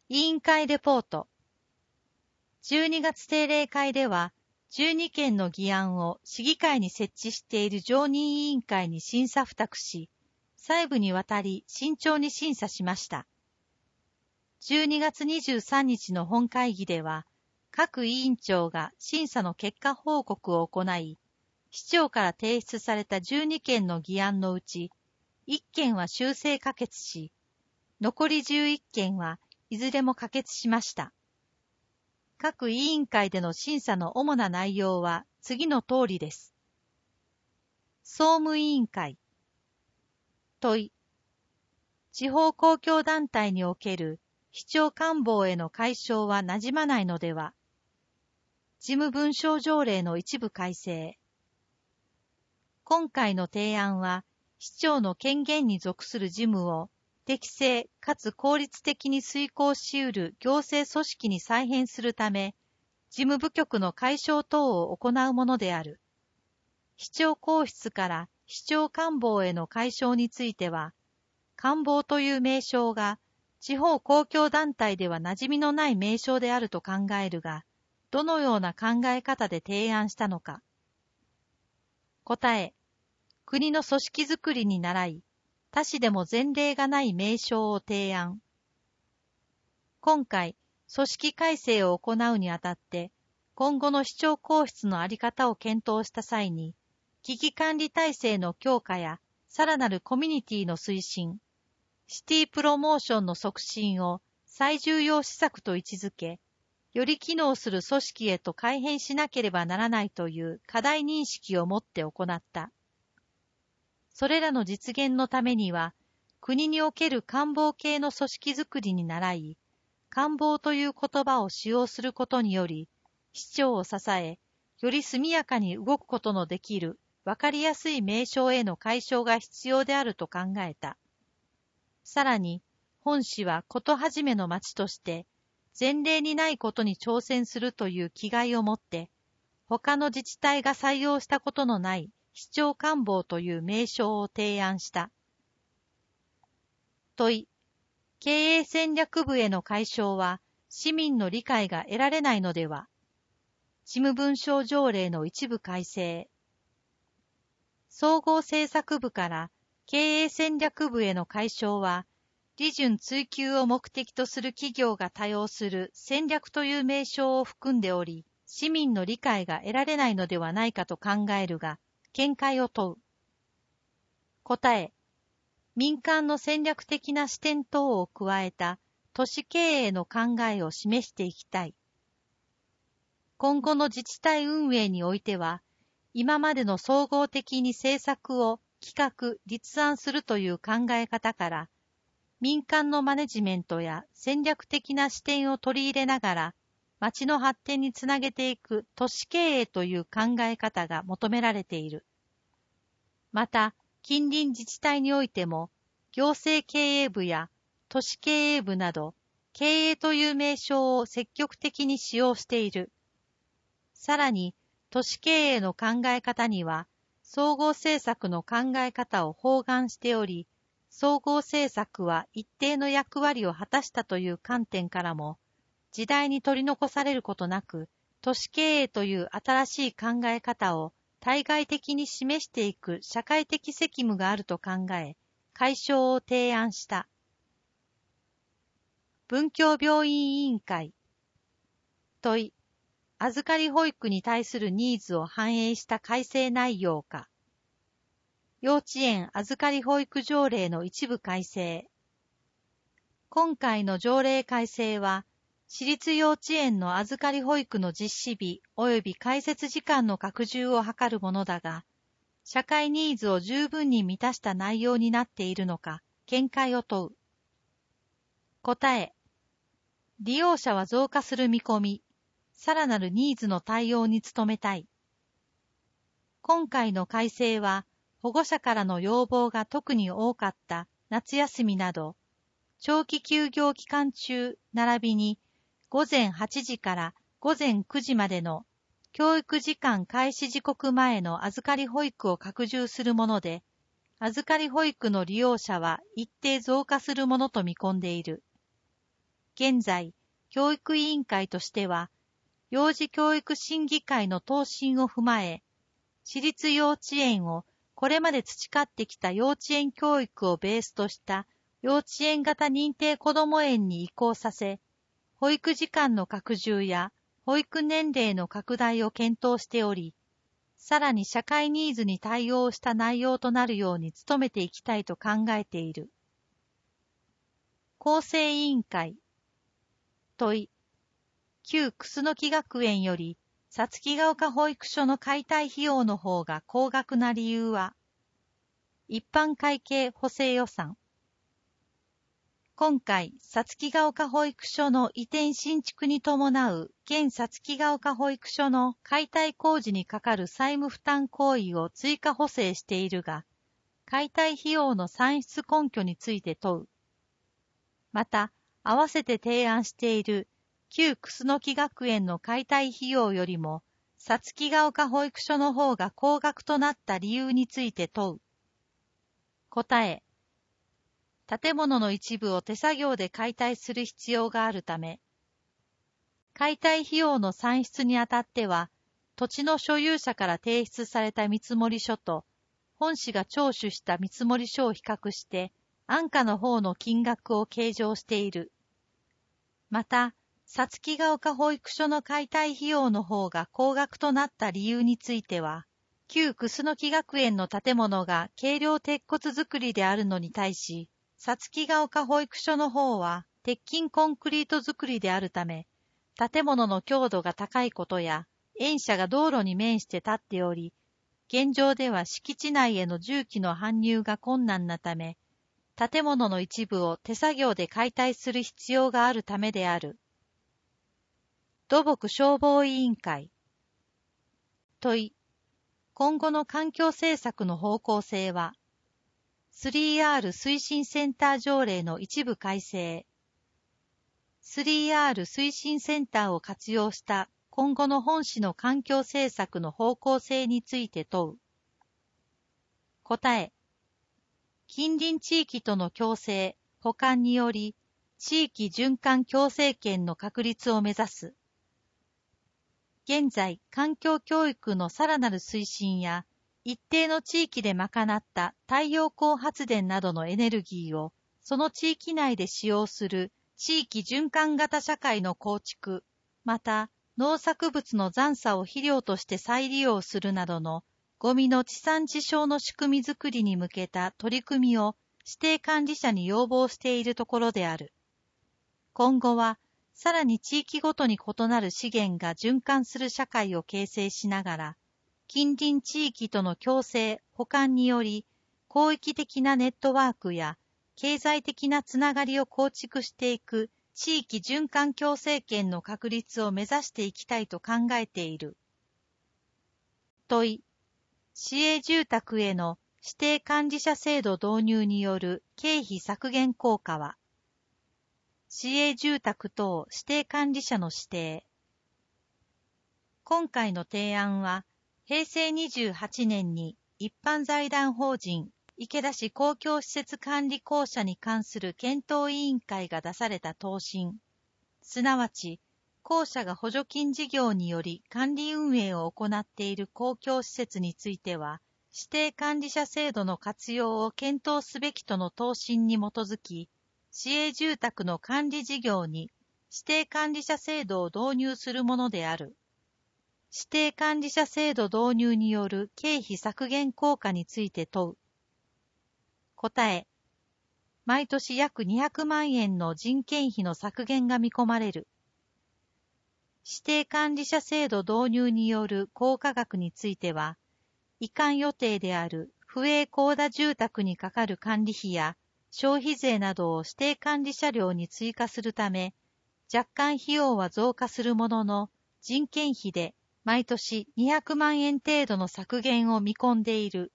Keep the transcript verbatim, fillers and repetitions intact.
委員会レポート。じゅうにがつ定例会では、じゅうにけんの議案を市議会に設置している常任委員会に審査付託し、細部にわたり慎重に審査しました。じゅうにがつにじゅうさんにちの本会議では、各委員長が審査の結果報告を行い、市長から提出されたじゅうにけんの議案のうち、いっけんは修正可決し、残りじゅういっけんはいずれも可決しました。各委員会での審査の主な内容は次の通りです。総務委員会。問い。地方公共団体における市長官房への解消はなじまないのでは。事務文書条例の一部改正。今回の提案は、市長の権限に属する事務を適正かつ効率的に遂行し得る行政組織に再編するため、事務部局の解消等を行うものである。市長公室から市長官房への解消については、官房という名称が地方公共団体では馴染みのない名称であると考えるが、どのような考え方で提案したのか。答え、国の組織づくりに倣い、他市でも前例がない名称を提案。今回、組織改正を行うにあたって、今後の市長公室の在り方を検討した際に、危機管理体制の強化や、さらなるコミュニティの推進、シティプロモーションの促進を最重要施策と位置づけ、より機能する組織へと改変しなければならないという課題認識をもって行った。それらの実現のためには、国における官房系の組織づくりに倣い、官房という言葉を使用することにより、市長を支え、より速やかに動くことのできる、わかりやすい名称への解消が必要であると考えた。さらに、本市はことはじめの町として、前例にないことに挑戦するという気概を持って、他の自治体が採用したことのない市長官房という名称を提案した。問い。経営戦略部への解消は市民の理解が得られないのでは。事務文書条例の一部改正。総合政策部から経営戦略部への解消は、利潤追求を目的とする企業が多用する戦略という名称を含んでおり、市民の理解が得られないのではないかと考えるが、見解を問う。答え。民間の戦略的な視点等を加えた都市経営の考えを示していきたい。今後の自治体運営においては、今までの総合的に政策を企画・立案するという考え方から、民間のマネジメントや戦略的な視点を取り入れながら、町の発展につなげていく都市経営という考え方が求められている。また、近隣自治体においても、行政経営部や都市経営部など、経営という名称を積極的に使用している。さらに、都市経営の考え方には、総合政策の考え方を包含しており、総合政策は一定の役割を果たしたという観点からも、時代に取り残されることなく、都市経営という新しい考え方を対外的に示していく社会的責務があると考え、解消を提案した。文教病院委員会。問い。預かり保育に対するニーズを反映した改正内容か。幼稚園預かり保育条例の一部改正。今回の条例改正は、私立幼稚園の預かり保育の実施日及び開設時間の拡充を図るものだが、社会ニーズを十分に満たした内容になっているのか、見解を問う。答え。利用者は増加する見込み、さらなるニーズの対応に努めたい。今回の改正は、保護者からの要望が特に多かった夏休みなど、長期休業期間中並びに午前はちじから午前くじまでの教育時間開始時刻前の預かり保育を拡充するもので、預かり保育の利用者は一定増加するものと見込んでいる。 現在、教育委員会としては、幼児教育審議会の答申を踏まえ、私立幼稚園をこれまで培ってきた幼稚園教育をベースとした幼稚園型認定こども園に移行させ、保育時間の拡充や保育年齢の拡大を検討しており、さらに社会ニーズに対応した内容となるように努めていきたいと考えている。構成委員会。問い。旧楠木学園より、さつきが丘保育所の解体費用の方が高額な理由は、一般会計補正予算。今回、さつきが丘保育所の移転新築に伴う現さつきが丘保育所の解体工事にかかる債務負担行為を追加補正しているが、解体費用の算出根拠について問う。また、合わせて提案している旧楠木学園の解体費用よりも、さつきが丘保育所の方が高額となった理由について問う。答え。建物の一部を手作業で解体する必要があるため、解体費用の算出にあたっては、土地の所有者から提出された見積書と、本市が聴取した見積書を比較して、安価の方の金額を計上している。また、さつきが丘保育所の解体費用の方が高額となった理由については、旧楠木学園の建物が軽量鉄骨造りであるのに対し、さつきが丘保育所の方は鉄筋コンクリート造りであるため、建物の強度が高いことや、園舎が道路に面して立っており、現状では敷地内への重機の搬入が困難なため、建物の一部を手作業で解体する必要があるためである。土木消防委員会。問い。今後の環境政策の方向性は、スリーアール 推進センター条例の一部改正。スリーアール 推進センターを活用した今後の本市の環境政策の方向性について問う。答え。近隣地域との共生、補完により、地域循環共生圏の確立を目指す。現在、環境教育のさらなる推進や、一定の地域で賄った太陽光発電などのエネルギーを、その地域内で使用する地域循環型社会の構築、また、農作物の残渣を肥料として再利用するなどの、ゴミの地産地消の仕組みづくりに向けた取り組みを指定管理者に要望しているところである。今後は、さらに地域ごとに異なる資源が循環する社会を形成しながら、近隣地域との共生、補完により、広域的なネットワークや経済的なつながりを構築していく地域循環共生圏の確立を目指していきたいと考えている。問い。市営住宅への指定管理者制度導入による経費削減効果は、市営住宅等指定管理者の指定。今回の提案は、へいせいにじゅうはちねんに一般財団法人池田市公共施設管理公社に関する検討委員会が出された答申、すなわち、公社が補助金事業により管理運営を行っている公共施設については、指定管理者制度の活用を検討すべきとの答申に基づき、市営住宅の管理事業に指定管理者制度を導入するものである。指定管理者制度導入による経費削減効果について問う。答え。毎年約にひゃくまんえんの人件費の削減が見込まれる。指定管理者制度導入による効果額については、移管予定である不営公田住宅にかかる管理費や消費税などを指定管理者料に追加するため、若干費用は増加するものの、人件費で毎年にひゃくまんえん程度の削減を見込んでいる。